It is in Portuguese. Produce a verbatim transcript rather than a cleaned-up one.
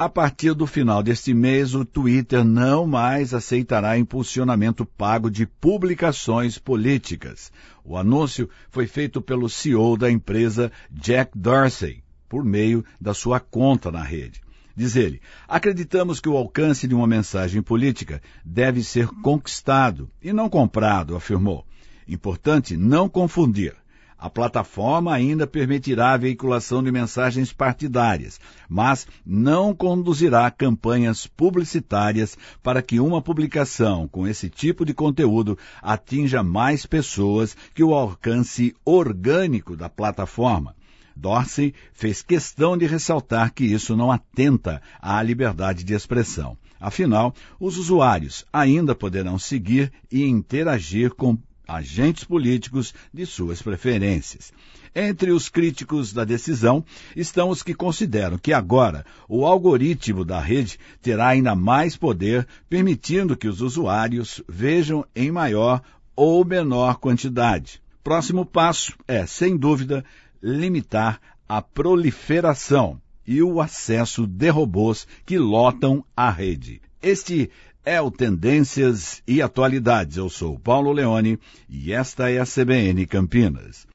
A partir do final deste mês, o Twitter não mais aceitará impulsionamento pago de publicações políticas. O anúncio foi feito pelo C E O da empresa Jack Dorsey, por meio da sua conta na rede. Diz ele, acreditamos que o alcance de uma mensagem política deve ser conquistado e não comprado, afirmou. Importante não confundir. A plataforma ainda permitirá a veiculação de mensagens partidárias, mas não conduzirá campanhas publicitárias para que uma publicação com esse tipo de conteúdo atinja mais pessoas que o alcance orgânico da plataforma. Dorsey fez questão de ressaltar que isso não atenta à liberdade de expressão. Afinal, os usuários ainda poderão seguir e interagir com agentes políticos de suas preferências. Entre os críticos da decisão estão os que consideram que agora o algoritmo da rede terá ainda mais poder, permitindo que os usuários vejam em maior ou menor quantidade. Próximo passo é, sem dúvida, limitar a proliferação e o acesso de robôs que lotam a rede. Este é o Tendências e Atualidades. Eu sou Paulo Leone e esta é a C B N Campinas.